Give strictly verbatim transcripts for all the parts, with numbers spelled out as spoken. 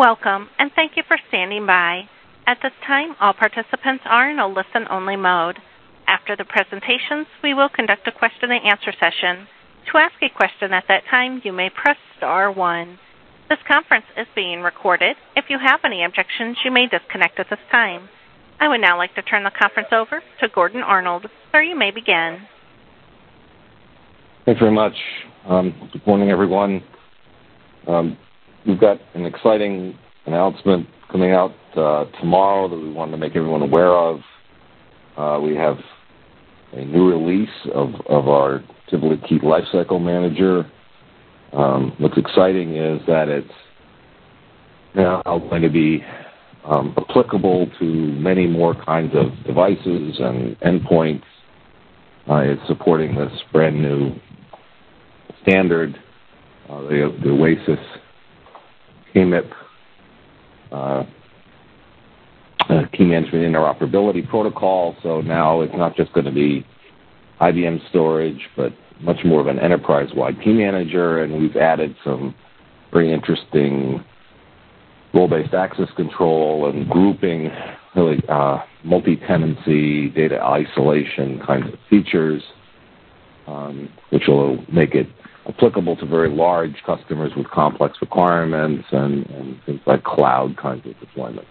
Welcome, and thank you for standing by. At this time, all participants are in a listen-only mode. After the presentations, we will conduct a question-and-answer session. To ask a question at that time, you may press star one. This conference is being recorded. If you have any objections, you may disconnect at this time. I would now like to turn the conference over to Gordon Arnold. Sir, you may begin. Thanks very much. Um, good morning, everyone. Um, we've got an exciting announcement coming out uh, tomorrow that we wanted to make everyone aware of. Uh, we have a new release of, of our Tivoli Key Lifecycle Manager. Um, what's exciting is that it's now going to be um, applicable to many more kinds of devices and endpoints. Uh, it's supporting this brand new standard, uh, the, the OASIS K M I P uh, uh, Key Management Interoperability Protocol. So now it's not just going to be I B M storage, but much more of an enterprise-wide key manager, and we've added some very interesting role-based access control and grouping, really uh, multi-tenancy, data isolation kinds of features, um, which will make it applicable to very large customers with complex requirements and, and things like cloud kinds of deployments.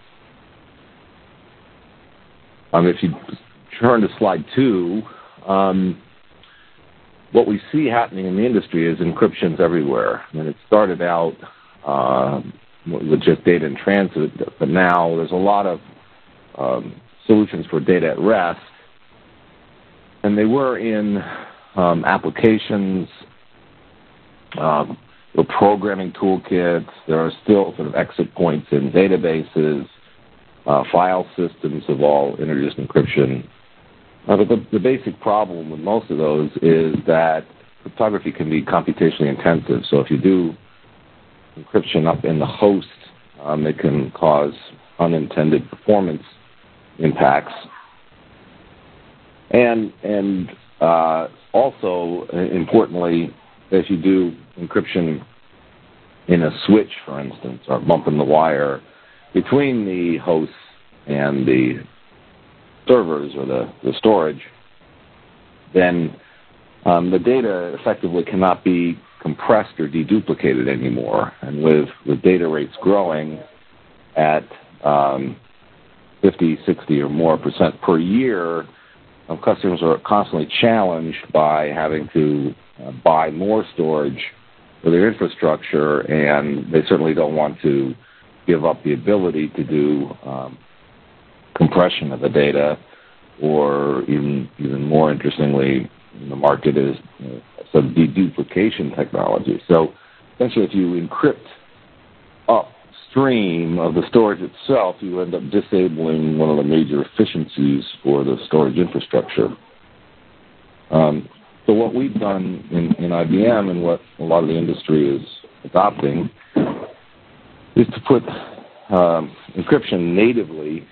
Um, if you turn to slide two, um, what we see happening in the industry is encryptions everywhere. I mean, it started out uh, with just data in transit, but now there's a lot of um, solutions for data at rest, and they were in um, applications, um, the programming toolkits. There are still sort of exit points in databases. Uh, file systems have all introduced encryption. Uh, but the, the basic problem with most of those is that cryptography can be computationally intensive. So if you do encryption up in the host, um, it can cause unintended performance impacts. And and uh, also, importantly, if you do encryption in a switch, for instance, or bump in the wire between the hosts and the servers or the, the storage, then um, the data effectively cannot be compressed or deduplicated anymore. And with, with data rates growing at um, fifty, sixty or more percent per year, um, customers are constantly challenged by having to uh, buy more storage for their infrastructure, and they certainly don't want to give up the ability to do um, compression of the data, or even even more interestingly, in the market is you know, some deduplication technology. So essentially, if you encrypt upstream of the storage itself, you end up disabling one of the major efficiencies for the storage infrastructure. Um, so what we've done in, in I B M and what a lot of the industry is adopting is to put um, encryption natively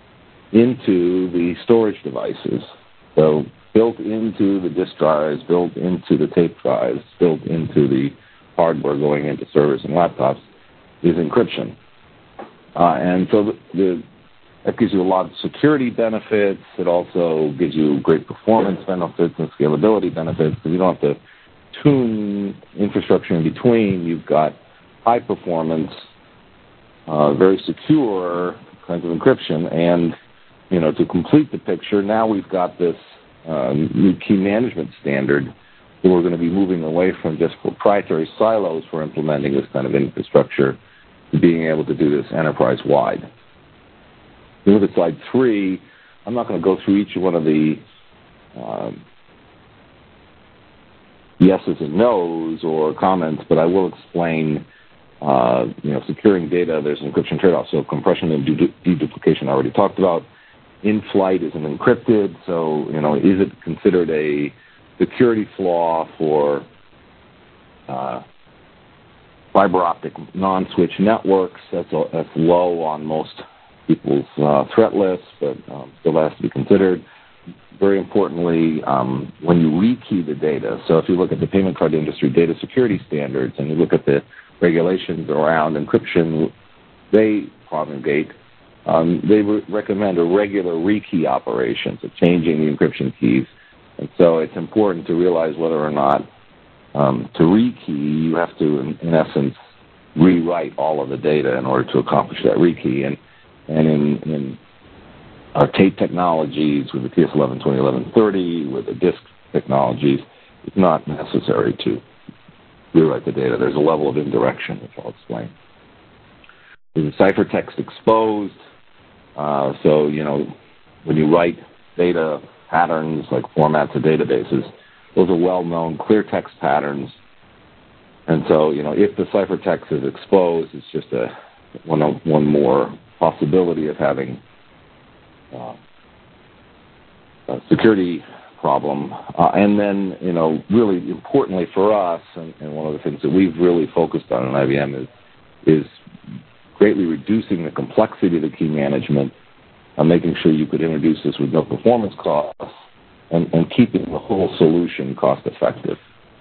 into the storage devices. So built into the disk drives, built into the tape drives, built into the hardware going into servers and laptops is encryption. Uh, and so the, the, that gives you a lot of security benefits. It also gives you great performance benefits and scalability benefits, because you don't have to tune infrastructure in between. You've got high performance, uh, very secure kinds of encryption. And you know, to complete the picture, now we've got this uh, new key management standard that we're going to be moving away from just proprietary silos for implementing this kind of infrastructure to being able to do this enterprise-wide. If you look at slide three, I'm not going to go through each one of the um, yeses and nos or comments, but I will explain, uh, you know, securing data, there's an encryption trade-off. So compression and deduplication I already talked about. In-flight isn't encrypted, so, you know, is it considered a security flaw for uh, fiber optic non-switch networks? That's, a, that's low on most people's uh, threat lists, but um, still has to be considered. Very importantly, um, when you rekey the data, so if you look at the payment card industry data security standards and you look at the regulations around encryption they promulgate, um, they re- recommend a regular rekey operation, so changing the encryption keys. And so it's important to realize whether or not um, to rekey, you have to, in, in essence, rewrite all of the data in order to accomplish that rekey. And, and in, in our tape technologies, with the T S eleven twenty eleven thirty, with the disk technologies, it's not necessary to rewrite the data. There's a level of indirection, which I'll explain. There's a ciphertext exposed. Uh, so, you know, when you write data patterns like formats of databases, those are well-known clear text patterns. And so, you know, if the ciphertext is exposed, it's just a one, one more possibility of having uh, a security problem. Uh, and then, you know, really importantly for us, and, and one of the things that we've really focused on in I B M is, is greatly reducing the complexity of the key management, uh, making sure you could introduce this with no performance costs, and, and keeping the whole solution cost effective.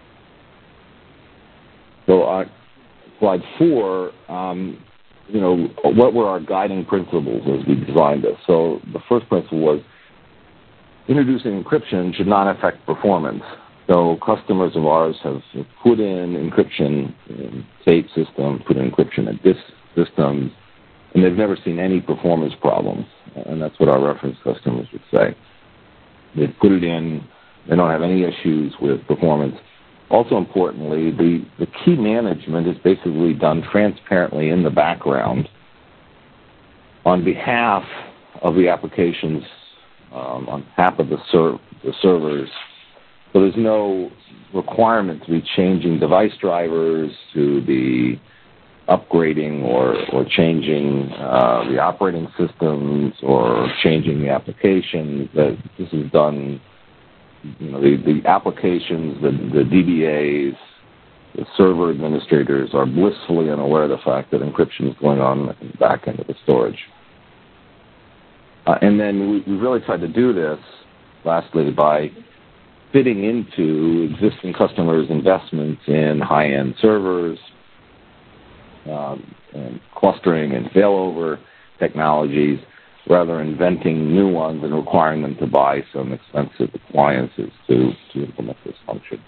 So uh, slide four, um, you know, what were our guiding principles as we designed this? So the first principle was introducing encryption should not affect performance. So customers of ours have put in encryption in tape systems, put in encryption in disk systems, and they've never seen any performance problems. And that's what our reference customers would say. They put it in, they don't have any issues with performance. Also importantly, the, the key management is basically done transparently in the background on behalf of the applications, um, on behalf of the, ser- the servers. So there's no requirement to be changing device drivers, to be upgrading or, or changing uh, the operating systems or changing the application. That this is done, you know, the, the applications, the, the D B As, the server administrators are blissfully unaware of the fact that encryption is going on in the back end of the storage. Uh, and then we, we really tried to do this, lastly, by fitting into existing customers' investments in high-end servers, um, and clustering and failover technologies, rather than inventing new ones and requiring them to buy some expensive appliances to, to implement this function.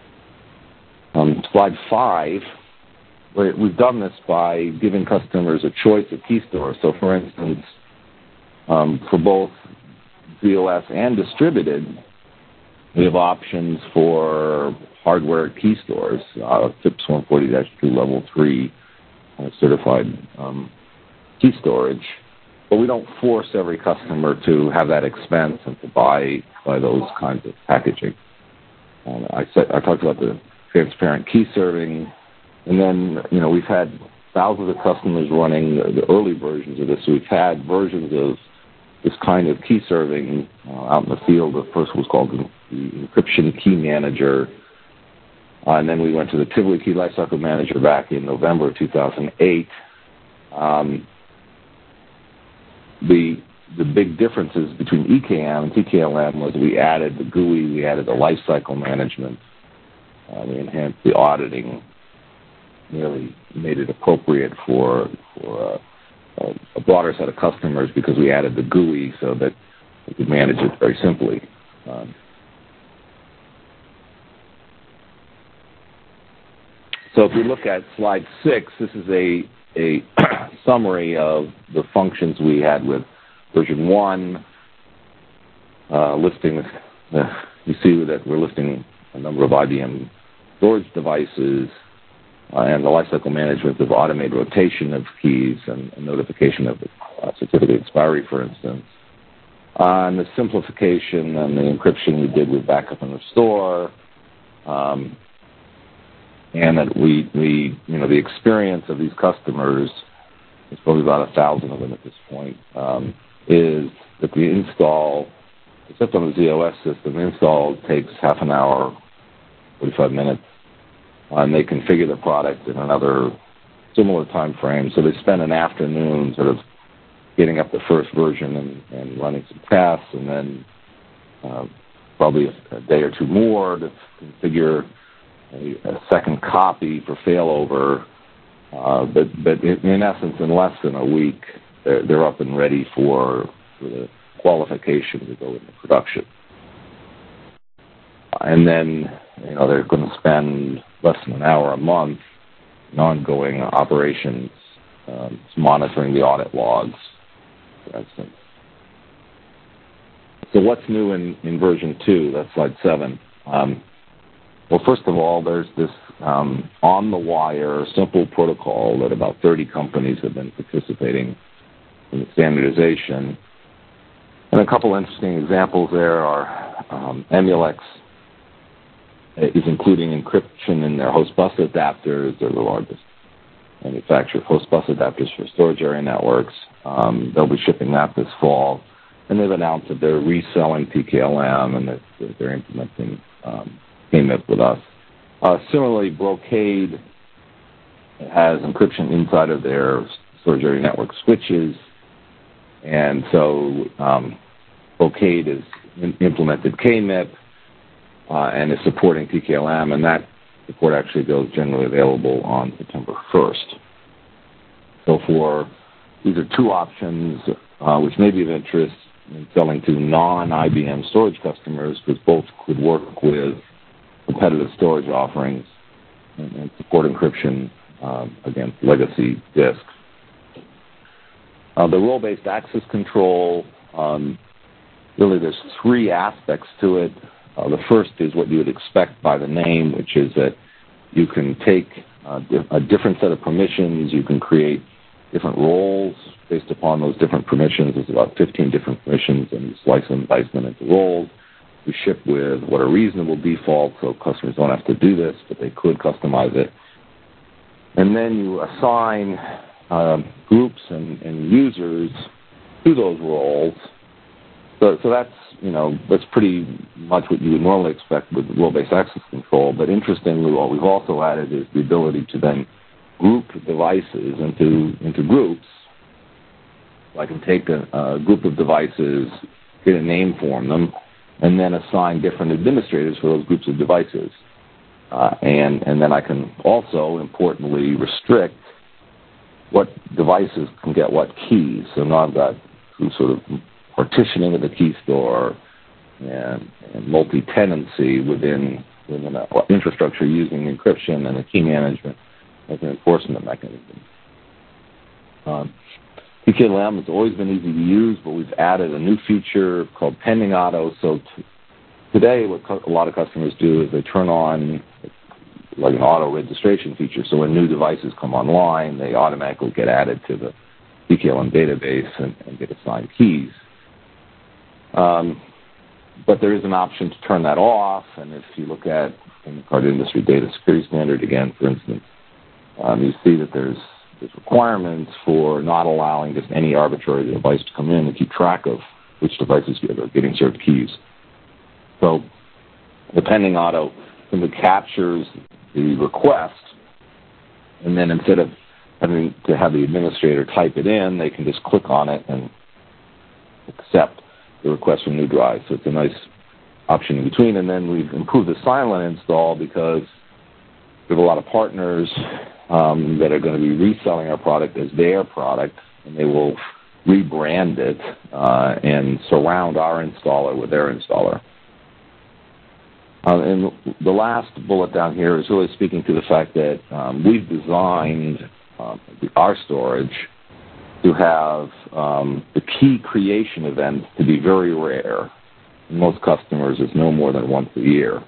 Um, slide five, we've done this by giving customers a choice of key stores. So, for instance, um, for both Z O S and distributed, we have options for hardware key stores, uh, FIPS one forty dash two level three uh, certified um, key storage. But we don't force every customer to have that expense and to buy, buy those kinds of packaging. Um, I, said, I talked about the transparent key serving, and then, you know, we've had thousands of customers running the, the early versions of this. So we've had versions of this kind of key serving uh, out in the field. The first was called the, the Encryption Key Manager, uh, and then we went to the Tivoli Key Lifecycle Manager back in November of two thousand eight. Um, the the big differences between E K M and T K L M was we added the G U I, we added the lifecycle management, uh, we enhanced the auditing, really made it appropriate for for uh, a broader set of customers because we added the G U I so that we could manage it very simply. Um, so if we look at slide six, this is a, a summary of the functions we had with version one, uh, listing, uh, you see that we're listing a number of I B M storage devices, Uh, and the lifecycle management of automated rotation of keys and, and notification of uh, certificate expiry, for instance. Uh, and the simplification and the encryption we did with backup and restore. Um, and that we, we, you know, the experience of these customers, there's probably about a thousand of them at this point, um, is that the install, except on the Z O S system, the install takes half an hour, forty-five minutes. Uh, and they configure the product in another similar time frame. So they spend an afternoon sort of getting up the first version and, and running some tests, and then uh, probably a, a day or two more to configure a, a second copy for failover. Uh, Uh, but but in, in essence, in less than a week, they're, they're up and ready for, for the qualification to go into production. And then, you know, they're going to spend less than an hour a month in ongoing operations, um, monitoring the audit logs, for instance. So what's new in, in version two? That's slide seven. Um, well, first of all, there's this um, on-the-wire simple protocol that about thirty companies have been participating in the standardization. And a couple interesting examples there are um, Emulex is including encryption in their host bus adapters. They're the largest manufacturer of host bus adapters for storage area networks. Um, they'll be shipping that this fall. And they've announced that they're reselling P K L M and that they're implementing um, K M I P with us. Uh, similarly, Brocade has encryption inside of their storage area network switches. And so um, Brocade has in- implemented K M I P uh, and is supporting P K L M, and that support actually goes generally available on September first. So for these are two options uh, which may be of interest in selling to non-I B M storage customers, because both could work with competitive storage offerings and, and support encryption um, against legacy disks. Uh, the role-based access control, um, really there's three aspects to it. Uh, the first is what you would expect by the name, which is that you can take uh, a different set of permissions, you can create different roles based upon those different permissions. There's about fifteen different permissions, and you slice them, dice them into roles. You ship with what are reasonable defaults, so customers don't have to do this, but they could customize it. And then you assign uh, groups and, and users to those roles. So, so that's, you know, that's pretty much what you would normally expect with role-based access control. But interestingly, what we've also added is the ability to then group devices into into groups. So I can take a, a group of devices, get a name for them, and then assign different administrators for those groups of devices. Uh, and, and then I can also, importantly, restrict what devices can get what keys. So now I've got some sort of partitioning of the key store and, and multi-tenancy within, within an infrastructure using encryption and a key management as an enforcement mechanism. Um, P K L M has always been easy to use, but we've added a new feature called pending auto. So t- today what co- a lot of customers do is they turn on like an auto registration feature. So when new devices come online, they automatically get added to the P K L M database and, and get assigned keys. Um, but there is an option to turn that off, and if you look at in the card industry data security standard, again, for instance, um, you see that there's, there's requirements for not allowing just any arbitrary device to come in and keep track of which devices are getting served keys. So the pending auto simply captures the request, and then instead of having to have the administrator type it in, they can just click on it and accept the request from new drive. So it's a nice option in between. And then we've improved the silent install because we have a lot of partners um, that are going to be reselling our product as their product, and they will rebrand it uh, and surround our installer with their installer. Uh, and the last bullet down here is really speaking to the fact that um, we've designed um, our storage to have um, the key creation events to be very rare. Most customers is no more than once a year.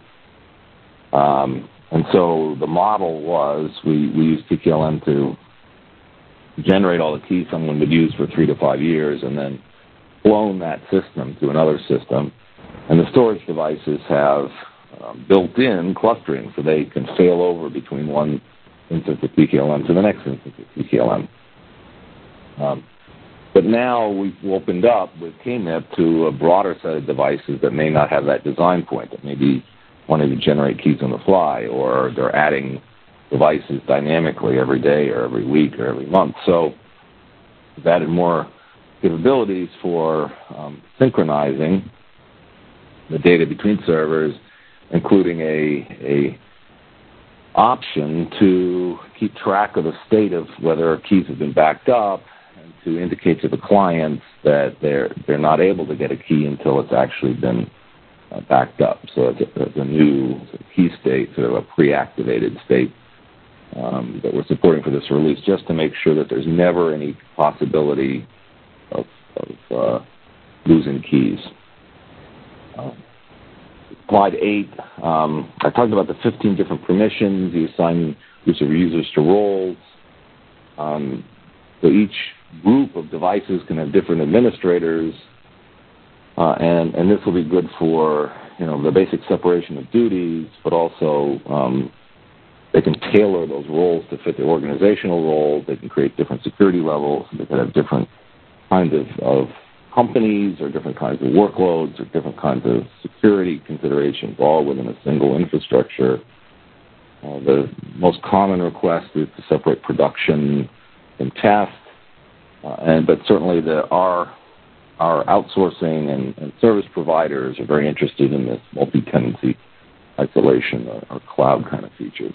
Um, and so the model was we, we use P K L M to generate all the keys someone would use for three to five years and then clone that system to another system. And the storage devices have um, built-in clustering, so they can fail over between one instance of P K L M to the next instance of P K L M. Um, but now we've opened up with K M I P to a broader set of devices that may not have that design point, that maybe wanting to generate keys on the fly, or they're adding devices dynamically every day or every week or every month. So we've added more capabilities for um, synchronizing the data between servers, including a, a option to keep track of the state of whether keys have been backed up and to indicate to the clients that they're they're not able to get a key until it's actually been uh, backed up. So it's a, it's a new key state, sort of a pre-activated state um, that we're supporting for this release, just to make sure that there's never any possibility of, of uh, losing keys. Um, Slide eight, um, I talked about the fifteen different permissions. You assign groups of users to roles. Um, so each group of devices can have different administrators, uh, and, and this will be good for, you know, the basic separation of duties, but also um, they can tailor those roles to fit their organizational roles. They can create different security levels. They can have different kinds of, of companies or different kinds of workloads or different kinds of security considerations, all within a single infrastructure. Uh, the most common request is to separate production and test, uh, and but certainly the, our our outsourcing and, and service providers are very interested in this multi-tenancy isolation or, or cloud kind of features.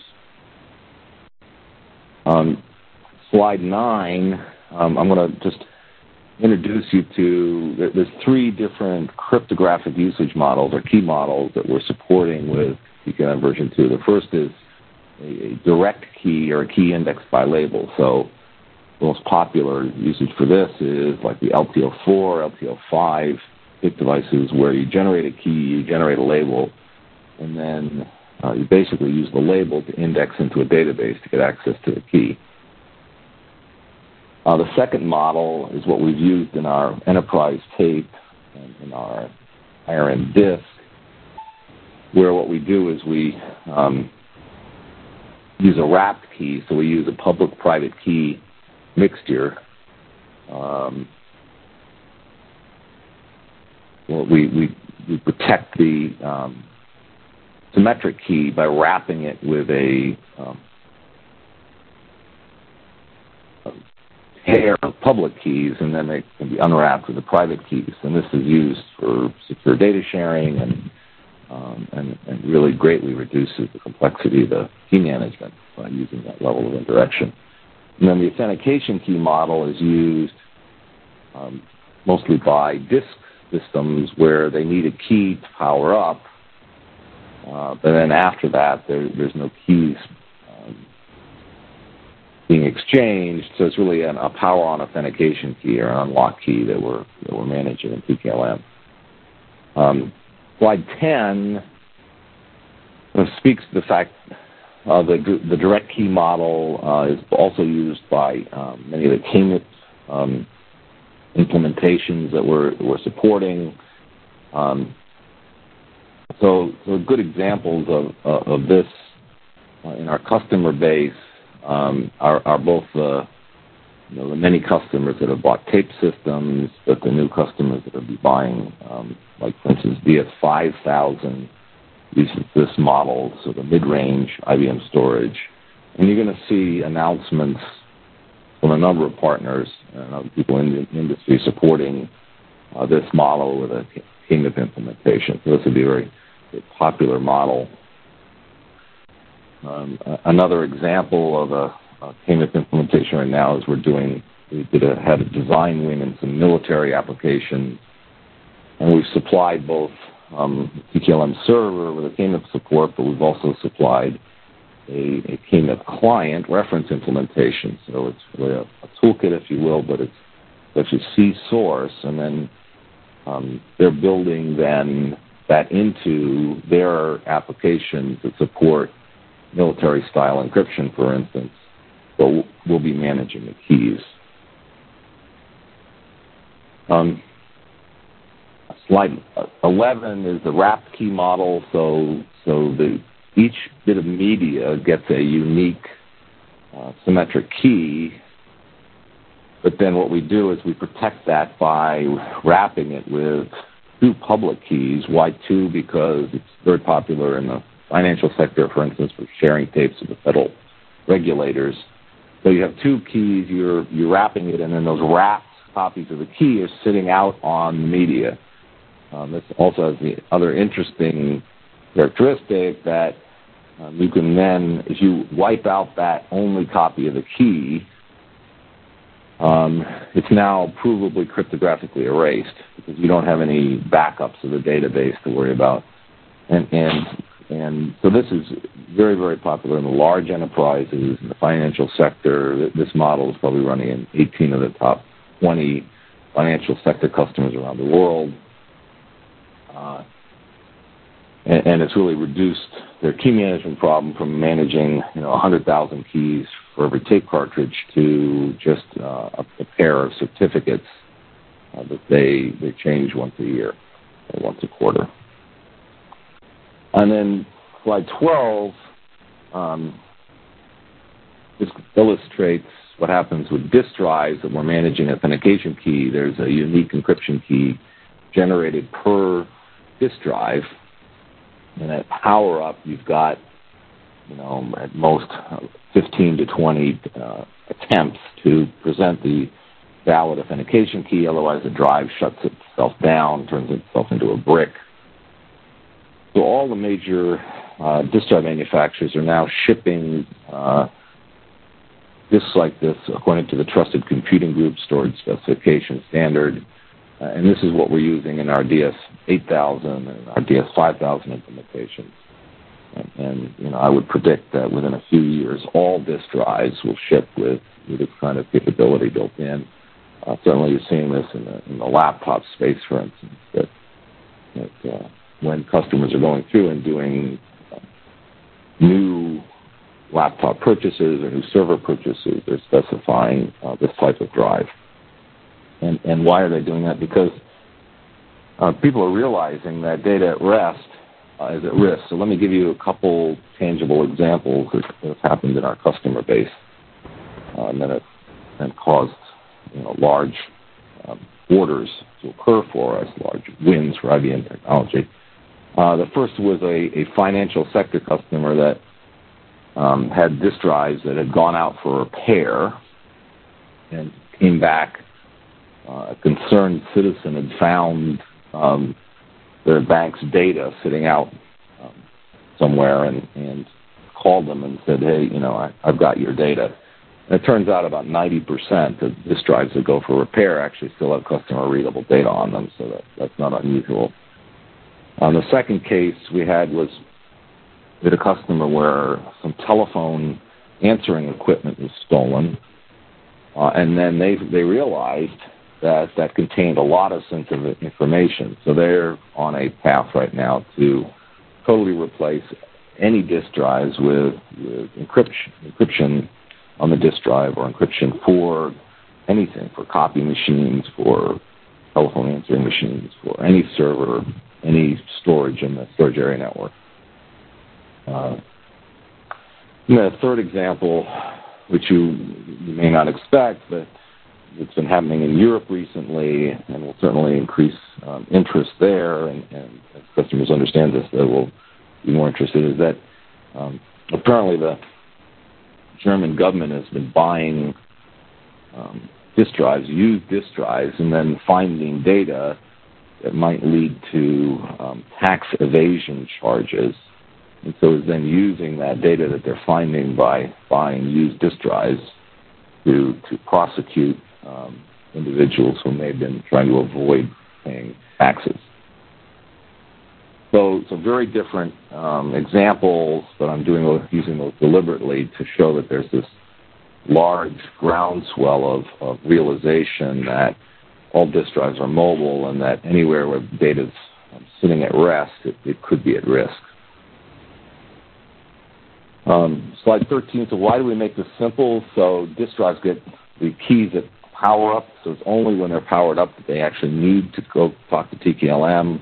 Um, slide nine, um, I'm going to just introduce you to, there's three different cryptographic usage models or key models that we're supporting with P K L M version two. The first is a, a direct key or a key indexed by label. So the most popular usage for this is like the L T O four, L T O five P I C devices, where you generate a key, you generate a label, and then uh, you basically use the label to index into a database to get access to the key. Uh, the second model is what we've used in our enterprise tape and in our higher end disk, where what we do is we um, use a wrapped key. So we use a public-private key mixture. Um, well, we, we, we protect the um, symmetric key by wrapping it with a um, pair of public keys, and then they can be unwrapped with the private keys. And this is used for secure data sharing and, um, and, and really greatly reduces the complexity of the key management by using that level of indirection. And then the authentication key model is used um, mostly by disk systems where they need a key to power up, uh, but then after that there, there's no keys um, being exchanged, so it's really an, a power-on authentication key or an unlock key that we're that we're managing in P K L M. Um, slide ten uh, speaks to the fact uh, the the direct key model uh, is also used by um, many of the K M I P um, implementations that we're we're supporting. Um, so, so good examples of uh, of this uh, in our customer base. Um, are, are both the, you know, the many customers that have bought tape systems, but the new customers that will be buying, um, like for instance, V S five thousand uses this model, so the mid-range I B M storage. And you're going to see announcements from a number of partners and other people in the industry supporting uh, this model with a K M I P implementation. So this would be a very, very popular model. Um, another example of a, a K M I P implementation right now is we're doing, we did a, had a design win in some military applications, and we've supplied both um, P K L M server with a K M I P support, but we've also supplied a, a K M I P client reference implementation. So it's really a, a toolkit, if you will, but it's actually C source, and then um, they're building then that into their applications that support military-style encryption, for instance, but we'll be managing the keys. Um, slide eleven is the wrapped key model, so so the each bit of media gets a unique uh, symmetric key, but then what we do is we protect that by wrapping it with two public keys. Why two? Because it's very popular in the financial sector, for instance, for sharing tapes with the federal regulators. So you have two keys, you're, you're wrapping it, and then those wrapped copies of the key are sitting out on the media. Um, this also has the other interesting characteristic that um, you can then, if you wipe out that only copy of the key, um, it's now provably cryptographically erased because you don't have any backups of the database to worry about. And, and, and so this is very, very popular in the large enterprises, in the financial sector. This model is probably running in eighteen of the top twenty financial sector customers around the world. Uh, and, and it's really reduced their key management problem from managing, you know, one hundred thousand keys for every tape cartridge to just uh, a, a pair of certificates uh, that they, they change once a year or once a quarter. And then slide twelve, um, this illustrates what happens with disk drives that we're managing authentication key. There's a unique encryption key generated per disk drive. And at power up, you've got, you know, at most fifteen to twenty uh, attempts to present the valid authentication key. Otherwise, the drive shuts itself down, turns itself into a brick. So all the major uh, disk drive manufacturers are now shipping uh, disks like this according to the Trusted Computing Group storage specification standard. Uh, and this is what we're using in our D S eight thousand and our D S five thousand implementations. And, and you know, I would predict that within a few years, all disk drives will ship with, with this kind of capability built in. Uh, certainly you're seeing this in the, in the laptop space, for instance, that, that uh, when customers are going through and doing uh, new laptop purchases or new server purchases, they're specifying uh, this type of drive. And, and why are they doing that? Because uh, people are realizing that data at rest uh, is at risk. So let me give you a couple tangible examples that have happened in our customer base uh, and that have and caused you know, large um, orders to occur for us, large wins for I B M Technology. Uh, the first was a, a financial sector customer that um, had disk drives that had gone out for repair and came back. Uh, a concerned citizen had found um, their bank's data sitting out um, somewhere and, and called them and said, hey, you know, I, I've got your data. And it turns out about ninety percent of disk drives that go for repair actually still have customer-readable data on them, so that, that's not unusual. Um, the second case we had was with a customer where some telephone answering equipment was stolen, uh, and then they they realized that that contained a lot of sensitive information. So they're on a path right now to totally replace any disk drives with, with encryption, encryption on the disk drive or encryption for anything, for copy machines, for telephone answering machines, for any server, any storage in the storage area network. Uh, and a third example, which you, you may not expect, but it's been happening in Europe recently and will certainly increase um, interest there, and, and as customers understand this, they will be more interested, is that um, apparently the German government has been buying um, disk drives, used disk drives, and then finding data that might lead to um, tax evasion charges. And so is then using that data that they're finding by buying used disk drives to, to prosecute um, individuals who may have been trying to avoid paying taxes. So, so very different um, examples, but I'm doing using those deliberately to show that there's this large groundswell of, of realization that all disk drives are mobile and that anywhere where data is um, sitting at rest, it, it could be at risk. Um, slide thirteen, so why do we make this simple? So disk drives get the keys that power up, so it's only when they're powered up that they actually need to go talk to T K L M.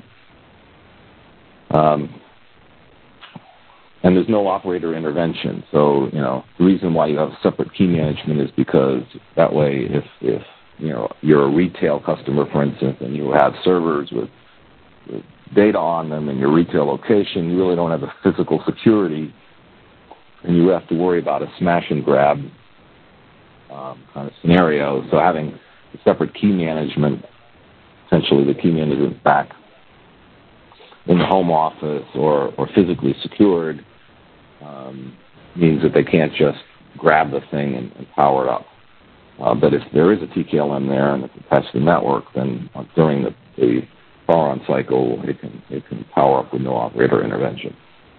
Um, and there's no operator intervention. So, you know, the reason why you have separate key management is because that way if, if you know, you're a retail customer, for instance, and you have servers with, with data on them in your retail location, you really don't have the physical security, and you have to worry about a smash and grab um, kind of scenario. So having a separate key management, essentially the key management back in the home office or, or physically secured, um, means that they can't just grab the thing and, and power it up. Uh, but if there is a T K L M there and it's attached to the network, then uh, during the, the power-on cycle, it can it can power up with no operator intervention.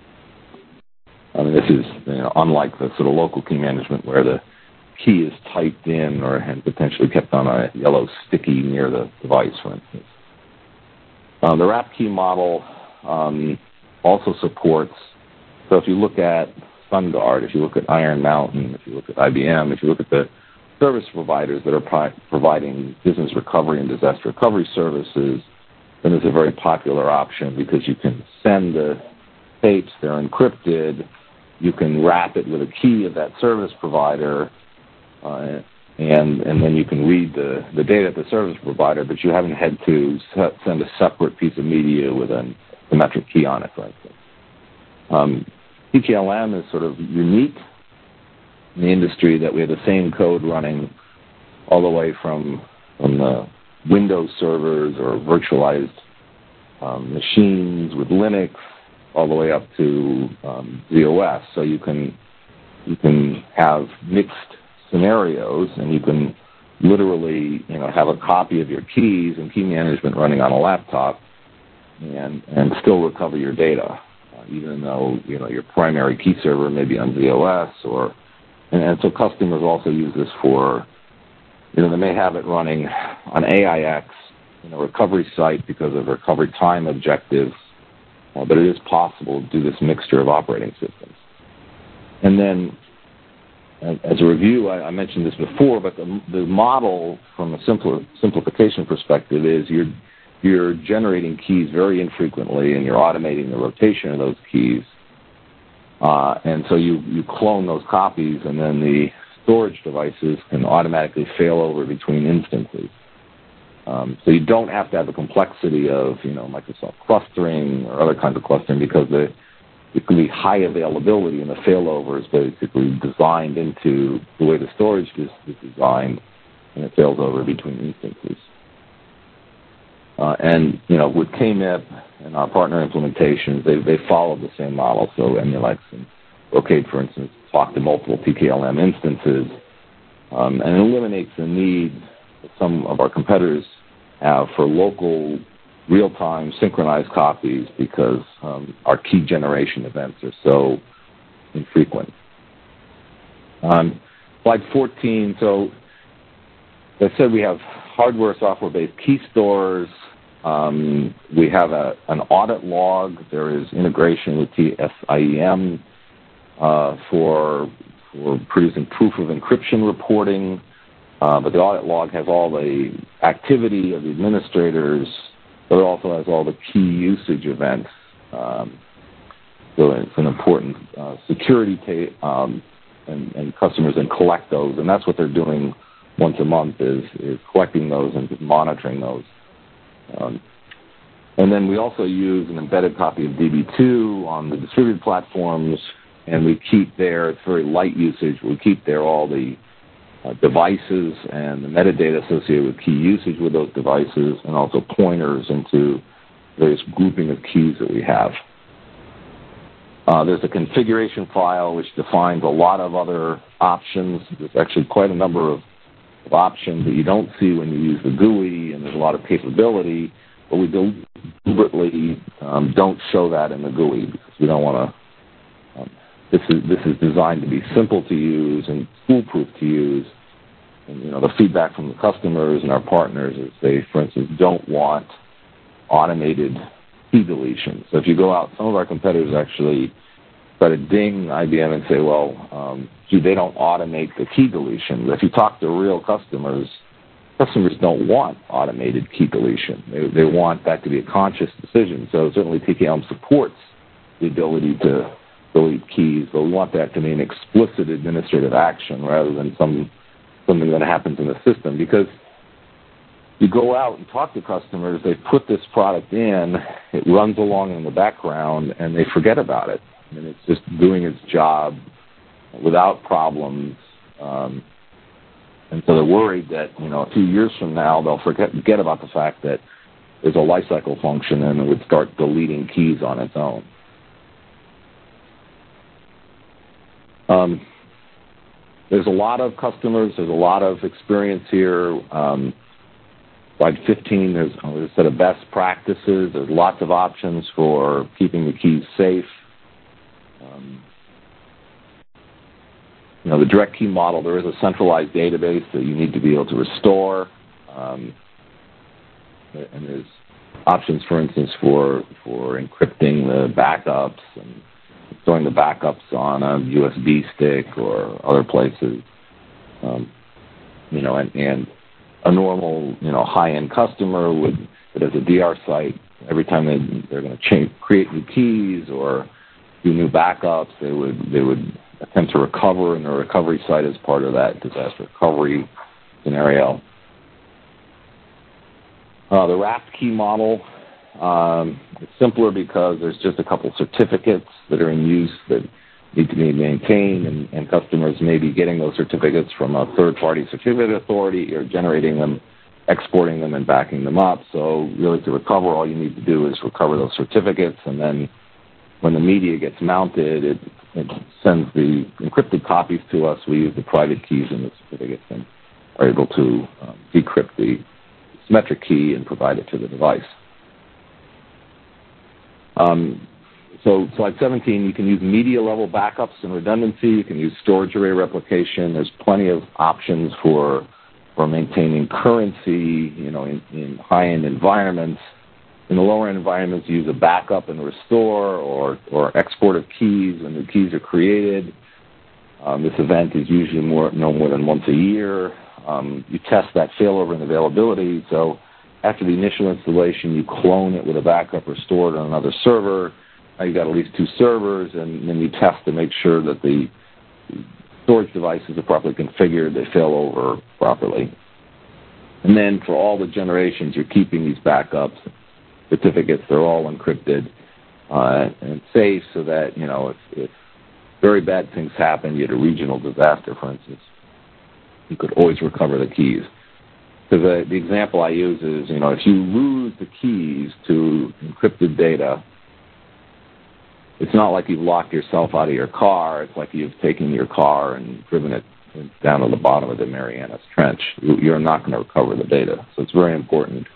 I mean, this is you know, unlike the sort of local key management where the key is typed in or and potentially kept on a yellow sticky near the device, for instance. Uh, the wrap key model um, also supports, so if you look at SunGuard, if you look at Iron Mountain, if you look at I B M, if you look at the service providers that are pro- providing business recovery and disaster recovery services, then it's a very popular option because you can send the tapes, they're encrypted, you can wrap it with a key of that service provider, uh, and and then you can read the, the data of the service provider, but you haven't had to set, send a separate piece of media with a symmetric key on it, for instance. Um, T K L M is sort of unique in the industry that we have the same code running all the way from, from the Windows servers or virtualized um, machines with Linux all the way up to um, Z O S. So you can you can have mixed scenarios, and you can literally you know have a copy of your keys and key management running on a laptop, and and still recover your data, uh, even though you know your primary key server may be on Z O S or. And, and so customers also use this for, you know, they may have it running on A I X in a recovery site because of recovery time objectives, uh, but it is possible to do this mixture of operating systems. And then, as a review, I, I mentioned this before, but the, the model from a simpler, simplification perspective is you're, you're generating keys very infrequently, and you're automating the rotation of those keys. Uh, and so you, you clone those copies, and then the storage devices can automatically fail over between instances. Um, so you don't have to have the complexity of, you know, Microsoft clustering or other kinds of clustering because the, it can be high availability, and the failover is basically designed into the way the storage is, is designed, and it fails over between instances. Uh, and, you know, with K M I P and our partner implementations, they, they follow the same model. So Emulex and Brocade, for instance, talk to multiple T K L M instances, um, and it eliminates the need that some of our competitors have for local, real-time, synchronized copies because um, our key generation events are so infrequent. Um, slide fourteen, so as I said, we have hardware, software-based key stores. Um, we have a, an audit log. There is integration with T S I E M uh, for, for producing proof of encryption reporting. Uh, but the audit log has all the activity of the administrators, but it also has all the key usage events. Um, so it's an important uh, security ta- um, and, and customers then collect those, and that's what they're doing once a month is, is collecting those and monitoring those. Um, and then we also use an embedded copy of D B two on the distributed platforms, and we keep there, it's very light usage, we keep there all the uh, devices and the metadata associated with key usage with those devices, and also pointers into various grouping of keys that we have. Uh, there's a configuration file which defines a lot of other options. There's actually quite a number of of options that you don't see when you use the G U I, and there's a lot of capability, but we deliberately um, don't show that in the G U I because we don't want to. Um, this is this is designed to be simple to use and foolproof to use. And you know, the feedback from the customers and our partners is they, for instance, don't want automated key deletion. So if you go out, some of our competitors actually try to ding I B M and say, well, um, gee, they don't automate the key deletion. If you talk to real customers, customers don't want automated key deletion. They, they want that to be a conscious decision. So certainly T K L M supports the ability to delete keys, but we want that to be an explicit administrative action rather than some something that happens in the system. Because you go out and talk to customers, they put this product in, it runs along in the background, and they forget about it. I mean, it's just doing its job without problems. Um, and so they're worried that, you know, a few years from now, they'll forget, forget about the fact that there's a lifecycle function and it would start deleting keys on its own. Um, there's a lot of customers. There's a lot of experience here. Um, slide fifteen, there's, there's a set of best practices. There's lots of options for keeping the keys safe. Um, you know, the direct key model, there is a centralized database that you need to be able to restore. Um, and there's options, for instance, for, for encrypting the backups and storing the backups on a U S B stick or other places. Um, you know, and, and a normal, you know, high-end customer would, that has a D R site, every time they, they're going to change, create new keys or do new backups, they would they would attempt to recover, and the recovery site is part of that disaster recovery scenario. Uh, the wrapped key model um, is simpler because there's just a couple certificates that are in use that need to be maintained, and, and customers may be getting those certificates from a third-party certificate authority or generating them, exporting them, and backing them up. So really to recover, all you need to do is recover those certificates, and then when the media gets mounted, it, it sends the encrypted copies to us. We use the private keys in the certificates and are able to um, decrypt the symmetric key and provide it to the device. Um, so slide seventeen, you can use media-level backups and redundancy. You can use storage array replication. There's plenty of options for for maintaining currency, you know, in, in high-end environments. In the lower-end environments, you use a backup and restore or, or export of keys when new keys are created. Um, this event is usually more, no more than once a year. Um, you test that failover and availability. So after the initial installation, you clone it with a backup or store it on another server. Now you've got at least two servers, and then you test to make sure that the storage devices are properly configured, they fail over properly. And then for all the generations, you're keeping these backups, certificates, they're all encrypted uh, and safe so that, you know, if, if very bad things happen, you had a regional disaster, for instance, you could always recover the keys. Because uh, the example I use is, you know, if you lose the keys to encrypted data, it's not like you've locked yourself out of your car. It's like you've taken your car and driven it down to the bottom of the Marianas Trench. You're not going to recover the data. So it's very important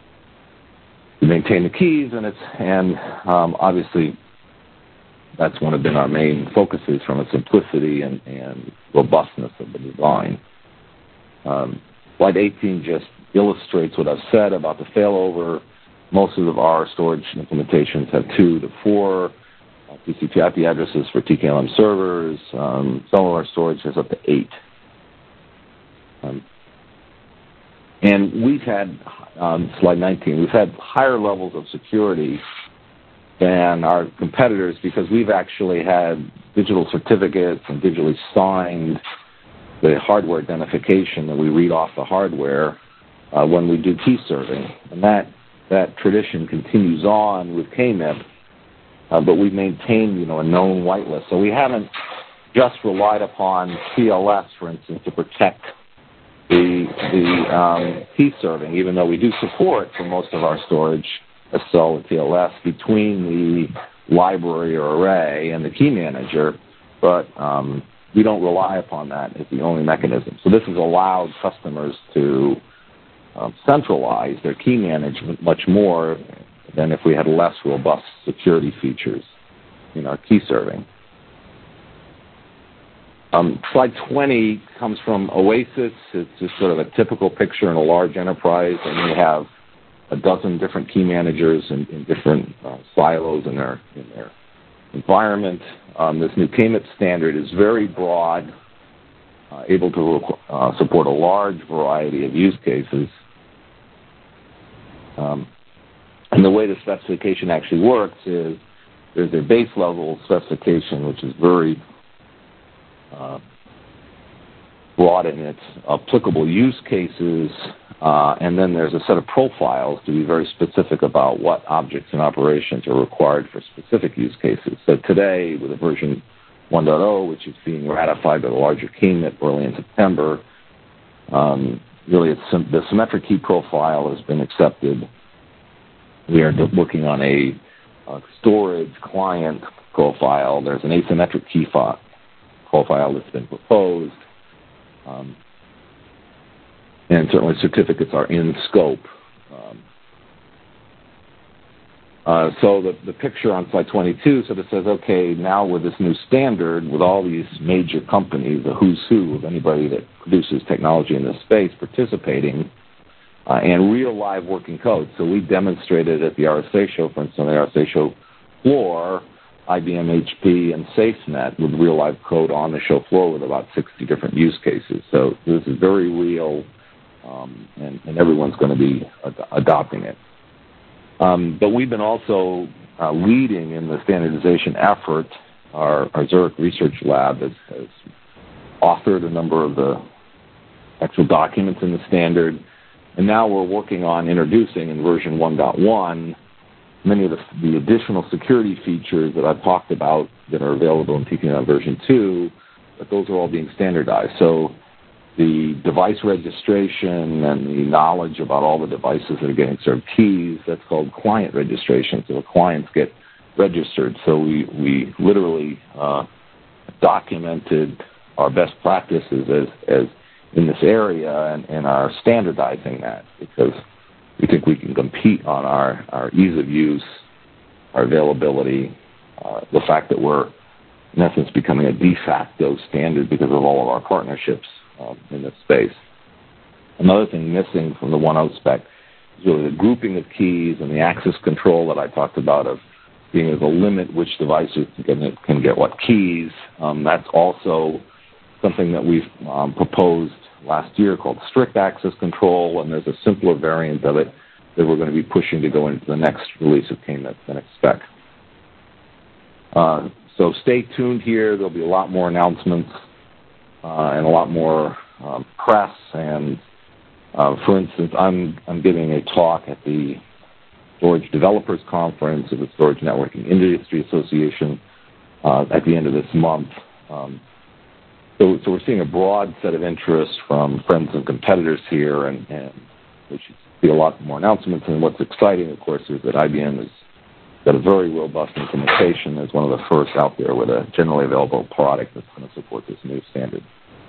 to maintain the keys, and it's and um, obviously that's one of been our main focuses from a simplicity and, and robustness of the design. Um, slide eighteen just illustrates what I've said about the failover. Most of our storage implementations have two to four uh, T C P I P addresses for T K L M servers. Um, some of our storage has up to eight. Um, and we've had, um, slide nineteen, we've had higher levels of security than our competitors because we've actually had digital certificates and digitally signed the hardware identification that we read off the hardware uh, when we do key serving. And that, that tradition continues on with K M I P, uh, but we've maintained, you know, a known whitelist. So we haven't just relied upon T L S, for instance, to protect the, the um, key serving, even though we do support for most of our storage S L and T L S between the library or array and the key manager, but um, we don't rely upon that as the only mechanism. So this has allowed customers to um, centralize their key management much more than if we had less robust security features in our key serving. Um, slide twenty comes from Oasis. It's just sort of a typical picture in a large enterprise, and they have a dozen different key managers in, in different uh, silos in their in their environment. Um, this new K M I P standard is very broad, uh, able to uh, support a large variety of use cases. Um, and the way the specification actually works is there's a base level specification, which is very uh, broad in its applicable use cases, uh, and then there's a set of profiles to be very specific about what objects and operations are required for specific use cases. So today, with a version one point oh, which is being ratified by the larger K M I P early in September, um, really it's sim- the symmetric key profile has been accepted. We are working on a, a storage client profile. There's an asymmetric key file call file that's been proposed. Um, and certainly certificates are in scope. Um, uh, so the, the picture on slide twenty-two sort of says, okay, now with this new standard, with all these major companies, the who's who of anybody that produces technology in this space participating, uh, and real live working code. So we demonstrated at the R S A show, for instance, on the R S A show floor, I B M, H P, and SafeNet with real live code on the show floor with about sixty different use cases. So this is very real, um, and, and everyone's going to be ad- adopting it. Um, but we've been also uh, leading in the standardization effort. Our, our Zurich Research Lab has, has authored a number of the actual documents in the standard, and now we're working on introducing in version one point one many of the, the additional security features that I've talked about that are available in T T N version two, but those are all being standardized. So the device registration and the knowledge about all the devices that are getting served keys, that's called client registration. So the clients get registered. So we, we literally uh, documented our best practices as, as in this area and, and are standardizing that because we think we can compete on our, our ease of use, our availability, uh, the fact that we're, in essence, becoming a de facto standard because of all of our partnerships um, in this space. Another thing missing from the one point oh spec is really the grouping of keys and the access control that I talked about of being able to limit which devices can, can get what keys. Um, that's also something that we've um, proposed last year called strict access control, and there's a simpler variant of it that we're going to be pushing to go into the next release of K N E T, the next spec. Uh, so stay tuned here. There'll be a lot more announcements uh, and a lot more um, press. And uh, for instance, I'm I'm giving a talk at the Storage Developers Conference of the Storage Networking Industry Association uh, at the end of this month. Um, So, so we're seeing a broad set of interest from friends and competitors here, and, and we should see a lot more announcements. And what's exciting, of course, is that I B M has got a very robust implementation as one of the first out there with a generally available product that's going to support this new standard.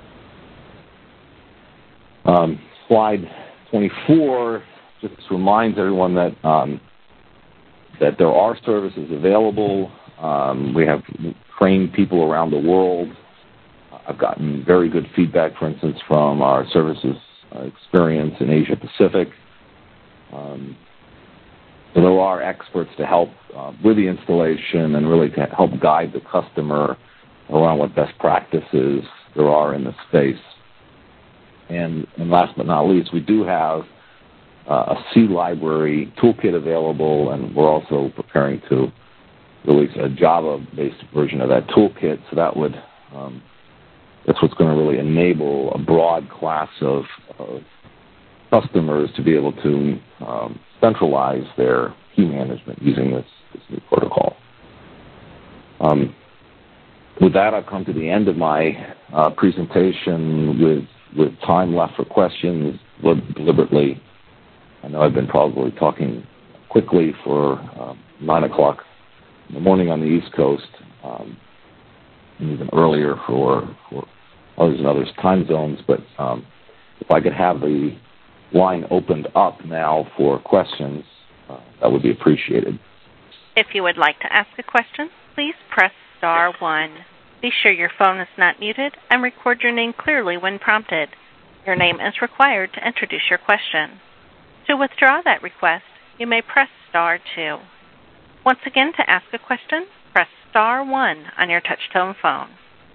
Um, slide twenty-four just reminds everyone that um, that there are services available. Um, we have trained people around the world. I've gotten very good feedback, for instance, from our services uh, experience in Asia Pacific. Um, so there are experts to help uh, with the installation and really to help guide the customer around what best practices there are in the space. And, and last but not least, we do have uh, a C library toolkit available, and we're also preparing to release a Java-based version of that toolkit. So that would um, That's what's going to really enable a broad class of, of customers to be able to um, centralize their key management using this, this new protocol. Um, with that, I've come to the end of my uh, presentation with, with time left for questions deliberately. I know I've been probably talking quickly for um, nine o'clock in the morning on the East Coast, um, and even earlier for, for others and others time zones, but um, if I could have the line opened up now for questions, uh, that would be appreciated. If you would like to ask a question, please press star one. Be sure your phone is not muted and record your name clearly when prompted. Your name is required to introduce your question. To withdraw that request, you may press star two. Once again, to ask a question, press star one on your touch-tone phone.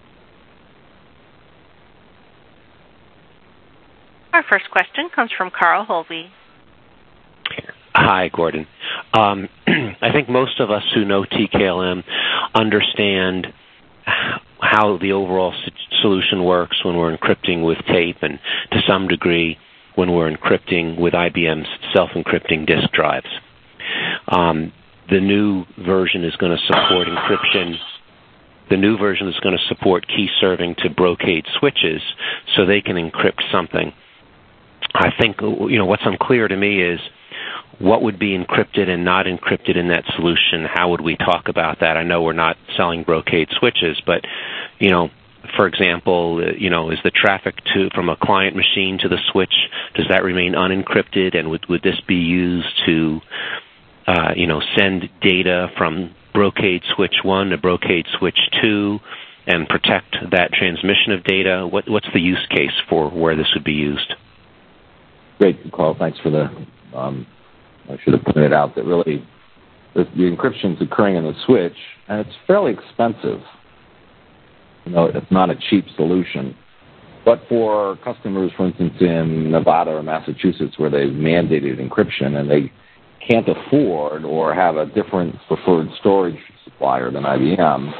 Our first question comes from Carl Holby. Hi, Gordon. Um, I think most of us who know T K L M understand how the overall solution works when we're encrypting with tape, and to some degree when we're encrypting with I B M's self-encrypting disk drives. Um, the new version is going to support encryption. The new version is going to support key serving to Brocade switches so they can encrypt something. I think, you know, what's unclear to me is what would be encrypted and not encrypted in that solution. How would we talk about that? I know we're not selling Brocade switches, but, you know, for example, uh, you know, is the traffic to from a client machine to the switch, does that remain unencrypted? And would, would this be used to, uh, you know, send data from Brocade switch one to Brocade switch two and protect that transmission of data? What, what's the use case for where this would be used? Great, Carl. Thanks for the, um, I should have pointed out that really the, the encryption is occurring in the switch, and it's fairly expensive. You know, it's not a cheap solution. But for customers, for instance, in Nevada or Massachusetts, where they've mandated encryption and they can't afford or have a different preferred storage supplier than I B M,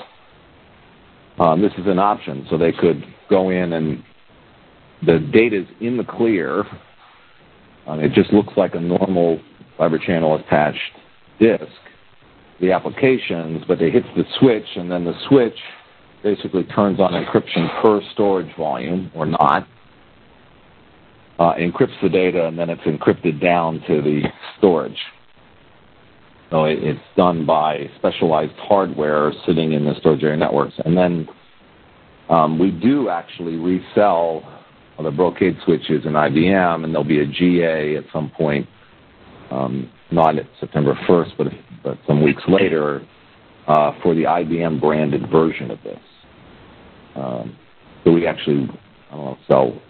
um, this is an option. So they could go in and the data's in the clear. Um, it just looks like a normal fiber channel attached disk, the applications, but it hits the switch, and then the switch basically turns on encryption per storage volume or not, uh, encrypts the data, and then it's encrypted down to the storage. So it, it's done by specialized hardware sitting in the storage area networks. And then um, we do actually resell the Brocade switches in I B M, and there'll be a G A at some point, um, not at September first, but, but some weeks later, uh, for the I B M branded version of this. Um, so we actually, I don't know, sell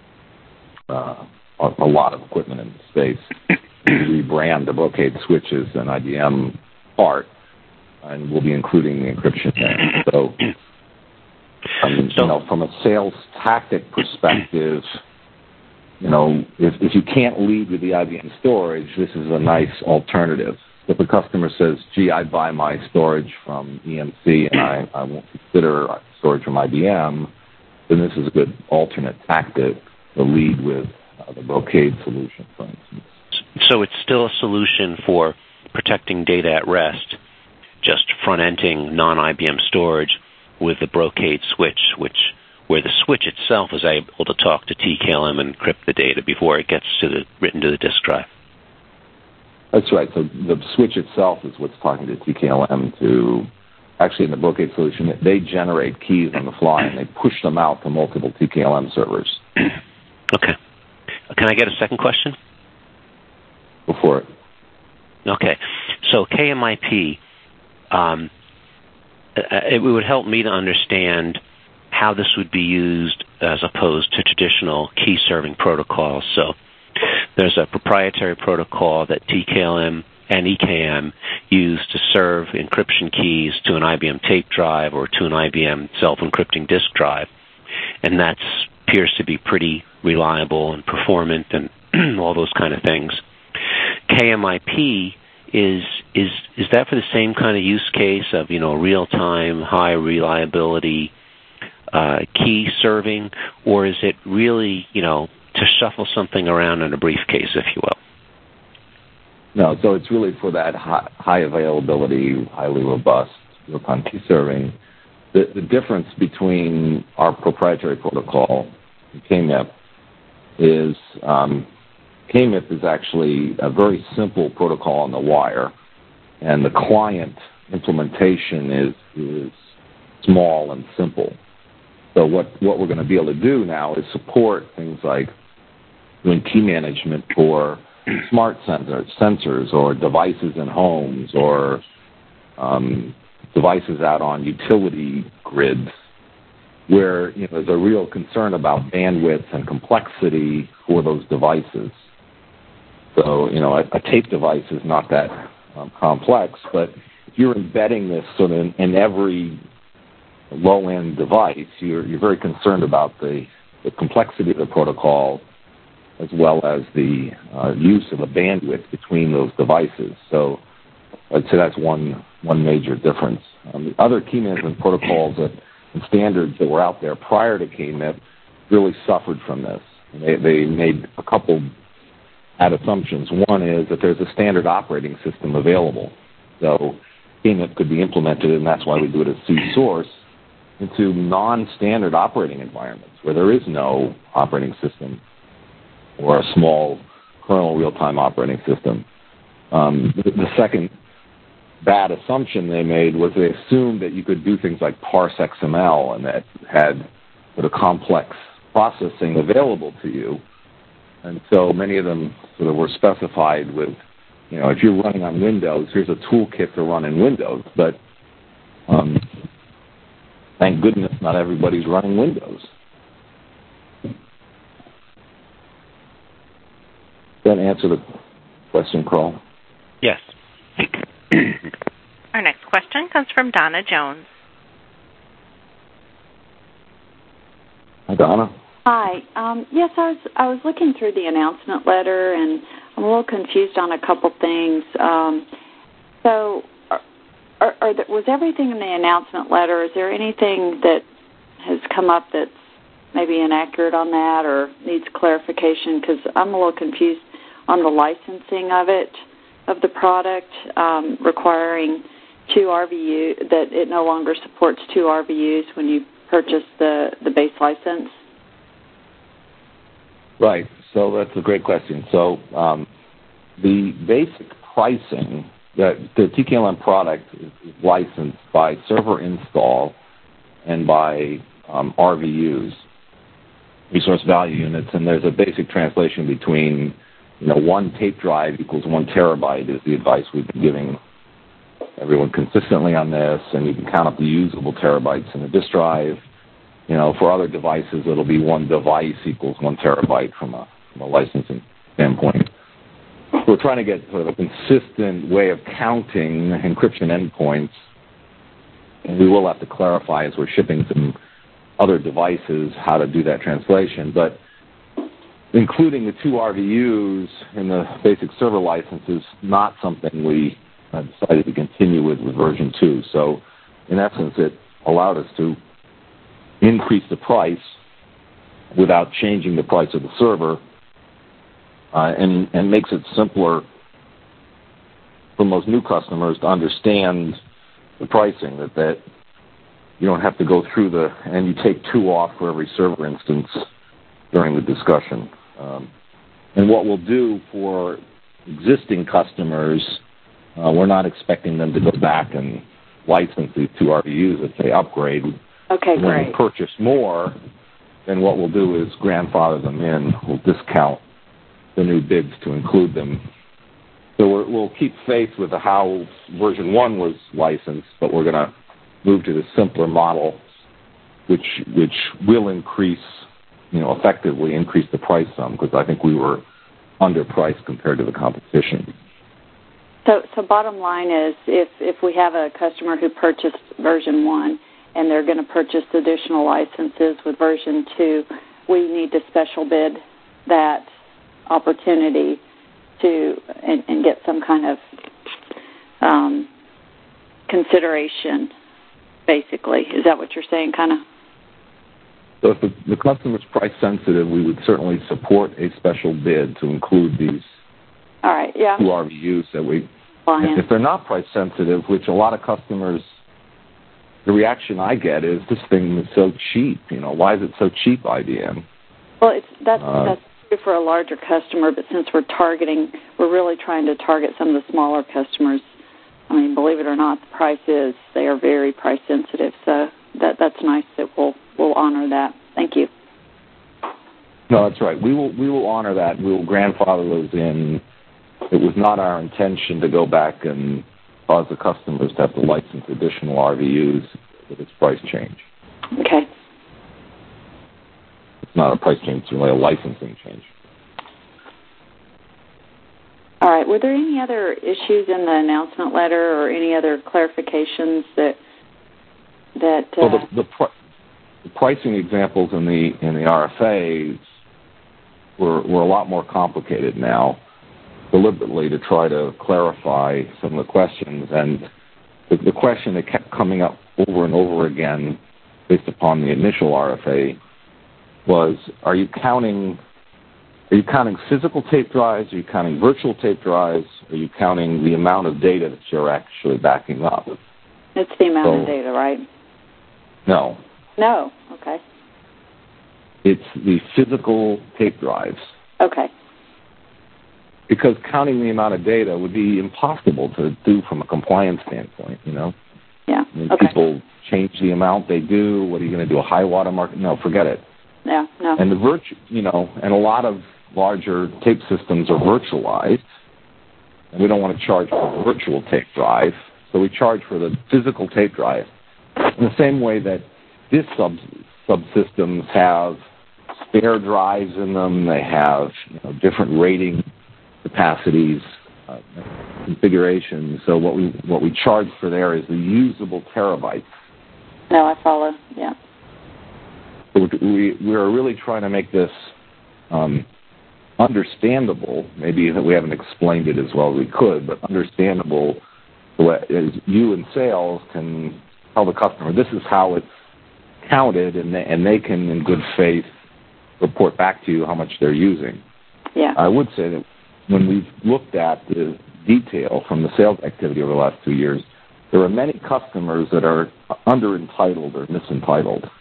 uh, a, a lot of equipment in the space. We rebrand the Brocade switches and I B M part, and we'll be including the encryption there. So, um, you know, from a sales tactic perspective, you know, if, if you can't lead with the I B M storage, this is a nice alternative. If a customer says, gee, I buy my storage from E M C and I, I won't consider storage from I B M, then this is a good alternate tactic to lead with uh, the Brocade solution, for instance. So it's still a solution for protecting data at rest, just front-ending non-I B M storage with the Brocade switch, which where the switch itself is able to talk to T K L M and encrypt the data before it gets to the, written to the disk drive. That's right. So the switch itself is what's talking to T K L M to, actually in the Brocade solution, they generate keys on the fly and they push them out to multiple T K L M servers. Okay. Can I get a second question? Go for it. Okay. So K M I P, um, it would help me to understand how this would be used as opposed to traditional key-serving protocols. So there's a proprietary protocol that T K L M and E K M use to serve encryption keys to an I B M tape drive or to an I B M self-encrypting disk drive. And that appears to be pretty reliable and performant and all those kind of things. K M I P is is is that for the same kind of use case of, you know, real-time, high reliability uh, key serving, or is it really, you know, to shuffle something around in a briefcase, if you will? No, so it's really for that high, high availability, highly robust real-time key serving. The, the difference between our proprietary protocol and K M I P is um, K M I P is actually a very simple protocol on the wire, and the client implementation is is small and simple. So what, what we're going to be able to do now is support things like doing key management for smart sensors, sensors or devices in homes or um, devices out on utility grids where, you know, there's a real concern about bandwidth and complexity for those devices. So, you know, a, a tape device is not that um, complex, but if you're embedding this sort of in, in every low-end device, you're, you're very concerned about the, the complexity of the protocol as well as the uh, use of the bandwidth between those devices. So I'd say that's one one major difference. Um, the other key management protocols that, and standards that were out there prior to K M I P really suffered from this. They, they made a couple bad assumptions. One is that there's a standard operating system available. So K M I P could be implemented, and that's why we do it as C source, into non-standard operating environments where there is no operating system or a small kernel real-time operating system. Um, the, the second bad assumption they made was they assumed that you could do things like parse X M L and that had sort of complex processing available to you. And so many of them sort of were specified with, you know, if you're running on Windows, here's a toolkit to run in Windows. But um, thank goodness not everybody's running Windows. Does that answer the question, Carl? Yes. Our next question comes from Donna Jones. Hi, Donna. Hi. Um, yes, I was I was looking through the announcement letter, and I'm a little confused on a couple things. Um, so, are, are, are there, was everything in the announcement letter? Is there anything that has come up that's maybe inaccurate on that or needs clarification? Because I'm a little confused on the licensing of it, of the product, um, requiring two R V U, that it no longer supports two R V Us when you purchase the, the base license. Right. So that's a great question. So um, the basic pricing, that the T K L M product is licensed by server install and by um, R V Us, resource value units, and there's a basic translation between, you know, one tape drive equals one terabyte is the advice we've been giving everyone consistently on this, and you can count up the usable terabytes in the disk drive. You know, for other devices, it'll be one device equals one terabyte from a, from a licensing standpoint. We're trying to get sort of a consistent way of counting encryption endpoints, and we will have to clarify as we're shipping some other devices how to do that translation. But including the two R V Us in the basic server license is not something we uh, decided to continue with with version two. So in essence, it allowed us to increase the price without changing the price of the server, uh, and, and makes it simpler for most new customers to understand the pricing, that, that you don't have to go through the, and you take two off for every server instance during the discussion. Um, and what we'll do for existing customers, uh, we're not expecting them to go back and license these two R V Us if they upgrade. Okay, when great. When we purchase more, then what we'll do is grandfather them in. We'll discount the new bids to include them. So we're, we'll keep faith with how version one was licensed, but we're going to move to the simpler model, which which will increase, you know, effectively increase the price some, because I think we were underpriced compared to the competition. So, so bottom line is, if if we have a customer who purchased version one and they're going to purchase additional licenses with version two, we need to special bid that opportunity to and, and get some kind of um, consideration, basically. Is that what you're saying, kind of? So if the, the customer's price sensitive, we would certainly support a special bid to include these All right, yeah. two R V Us that we... Fine. If they're not price sensitive, which a lot of customers... The reaction I get is, this thing is so cheap. You know, why is it so cheap, I B M? Well, it's that's uh, that's true for a larger customer, but since we're targeting, we're really trying to target some of the smaller customers. I mean, believe it or not, the price is they are very price sensitive. So that that's nice that we'll we'll honor that. Thank you. No, that's right. We will we will honor that. We will grandfather those in. It was not our intention to go back and cause the customers to have to license additional R V Us with its price change. Okay. It's not a price change, it's really a licensing change. All right. Were there any other issues in the announcement letter or any other clarifications that that? Uh... Well, the, the, pr- the pricing examples in the in the R F As were were a lot more complicated now, deliberately to try to clarify some of the questions. And the, the question that kept coming up over and over again, based upon the initial R F A, was: Are you counting? Are you counting physical tape drives? Are you counting virtual tape drives? Are you counting the amount of data that you're actually backing up? It's the amount so, of data, right? No. No. Okay. It's the physical tape drives. Okay. because counting the amount of data would be impossible to do from a compliance standpoint, you know? Yeah, I mean, okay. People change the amount they do. What are you going to do, a high water mark? No, forget it. Yeah, no. And the virtu- you know, and a lot of larger tape systems are virtualized, and we don't want to charge for the virtual tape drive, so we charge for the physical tape drive. In the same way that this sub subsystems have spare drives in them, they have you know, different rating capacities, uh, configurations. So what we what we charge for there is the usable terabytes. No, I follow. Yeah. So we we are really trying to make this um, understandable. Maybe that we haven't explained it as well as we could, but understandable. So as you in sales can tell the customer, this is how it's counted, and they, and they can, in good faith, report back to you how much they're using. Yeah. I would say that when we've looked at the detail from the sales activity over the last two years, there are many customers that are under-entitled or misentitled.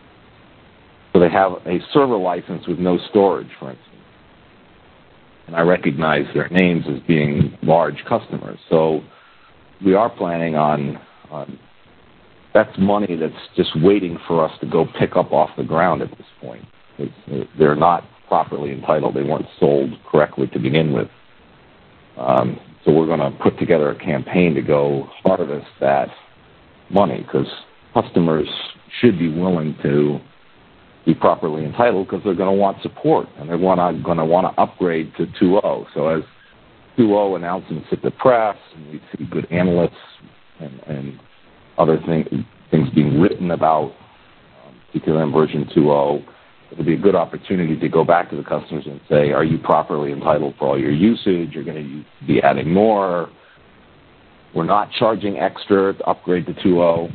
So they have a server license with no storage, for instance. And I recognize their names as being large customers. So we are planning on, on that's money that's just waiting for us to go pick up off the ground at this point. It's, they're not properly entitled. They weren't sold correctly to begin with. Um, so we're going to put together a campaign to go harvest that money, because customers should be willing to be properly entitled, because they're going to want support, and they're going to want to upgrade to two point oh. So as two point oh announcements hit the press, and we see good analysts and, and other thing, things being written about um, T K L M version two point oh, it'll be a good opportunity to go back to the customers and say, are you properly entitled for all your usage? You're going to be adding more. We're not charging extra to upgrade to two point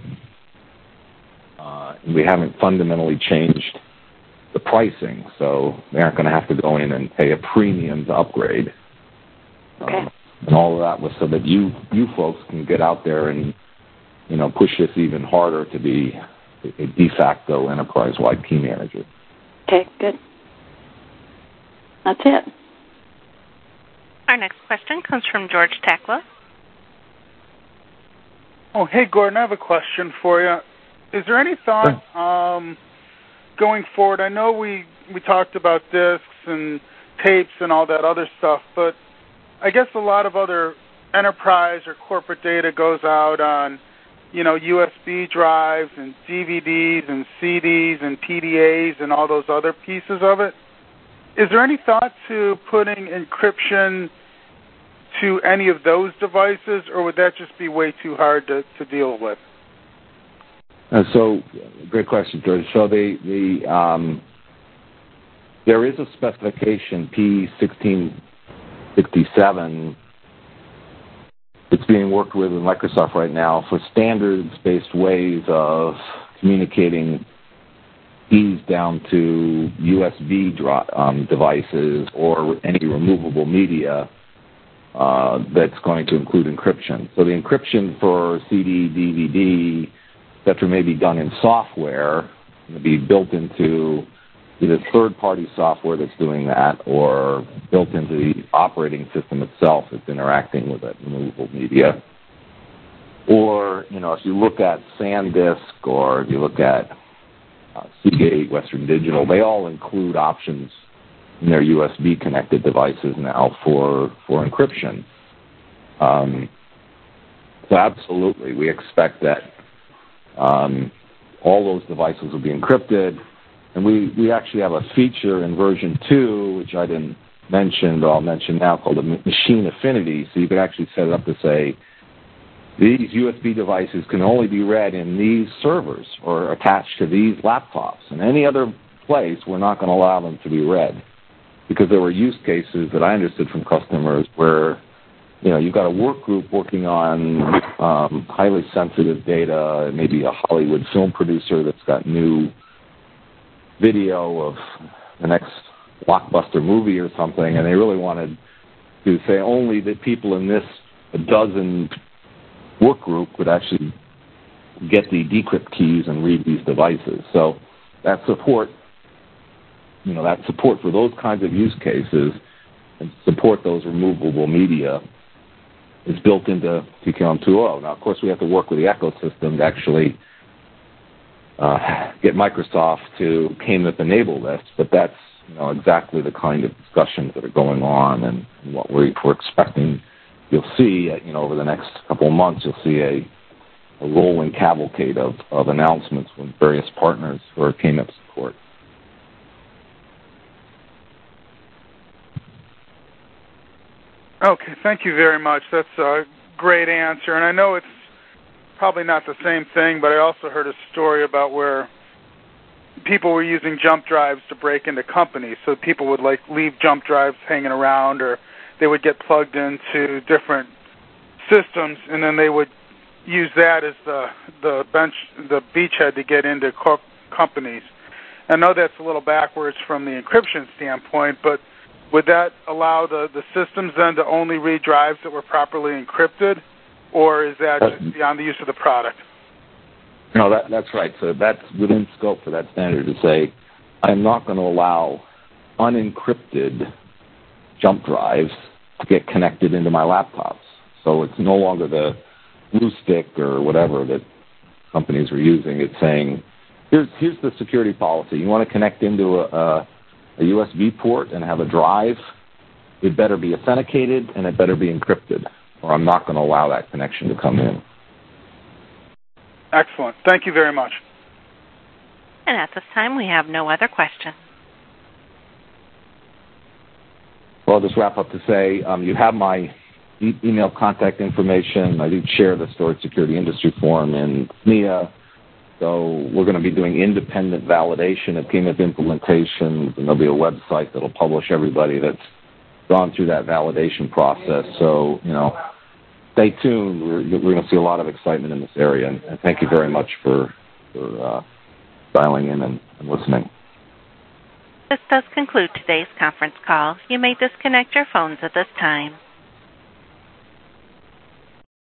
oh. Uh, and we haven't fundamentally changed the pricing, so they aren't going to have to go in and pay a premium to upgrade. Okay. Um, and all of that was so that you you folks can get out there and you know push this even harder to be a de facto enterprise-wide key manager. Okay, good. That's it. Our next question comes from George Takla. Oh, hey, Gordon, I have a question for you. Is there any thought um, going forward? I know we, we talked about discs and tapes and all that other stuff, but I guess a lot of other enterprise or corporate data goes out on, you know, U S B drives and D V Ds and C Ds and P D As and all those other pieces of it. Is there any thought to putting encryption to any of those devices, or would that just be way too hard to, to deal with? Uh, so, great question, George. So the the um, there is a specification P sixteen sixty-seven. It's being worked with in Microsoft right now for standards-based ways of communicating keys down to U S B dro- um, devices or any removable media uh, that's going to include encryption. So the encryption for C D, D V D, et cetera, may be done in software, and be built into either third-party software that's doing that or built into the operating system itself that's interacting with that removable media. Or, you know, if you look at SanDisk or if you look at uh, Seagate, Western Digital, they all include options in their U S B-connected devices now for, for encryption. Um, so absolutely, we expect that um, all those devices will be encrypted. And we, we actually have a feature in version two, which I didn't mention, but I'll mention now, called a machine affinity. So you can actually set it up to say, these U S B devices can only be read in these servers or attached to these laptops. And any other place, we're not going to allow them to be read. Because there were use cases that I understood from customers where, you know, you've got a work group working on um, highly sensitive data, maybe a Hollywood film producer that's got new video of the next blockbuster movie or something, and they really wanted to say only that people in this dozen work group would actually get the decrypt keys and read these devices. So that support, you know, that support for those kinds of use cases and support those removable media is built into T K L M two point oh. Now, of course, we have to work with the ecosystem to actually uh, get Microsoft to K M I P enable this, but that's you know exactly the kind of discussions that are going on, and, and what we're, we're expecting. You'll see, you know, over the next couple of months, you'll see a, a rolling cavalcade of, of announcements with various partners who are K M I P support. Okay, thank you very much. That's a great answer. And I know it's probably not the same thing, but I also heard a story about where people were using jump drives to break into companies. So people would like leave jump drives hanging around, or they would get plugged into different systems, and then they would use that as the the bench, the beachhead to get into corp companies. I know that's a little backwards from the encryption standpoint, but would that allow the, the systems then to only read drives that were properly encrypted, or is that just beyond the use of the product? No, that, that's right. So that's within scope for that standard to say, I'm not going to allow unencrypted jump drives to get connected into my laptops. So it's no longer the blue stick or whatever that companies are using. It's saying, here's, here's the security policy. You want to connect into a, a a U S B port and have a drive, it better be authenticated and it better be encrypted, or I'm not going to allow that connection to come in. Excellent. Thank you very much. And at this time, we have no other questions. Well, I'll just wrap up to say um, you have my e- email contact information. I do chair the Storage Security Industry Forum in S M E A. So we're going to be doing independent validation of K M I P implementations, and there'll be a website that'll publish everybody that's gone through that validation process. So, you know, stay tuned. We're, we're going to see a lot of excitement in this area, and, and thank you very much for, for uh, dialing in and, and listening. This does conclude today's conference call. You may disconnect your phones at this time.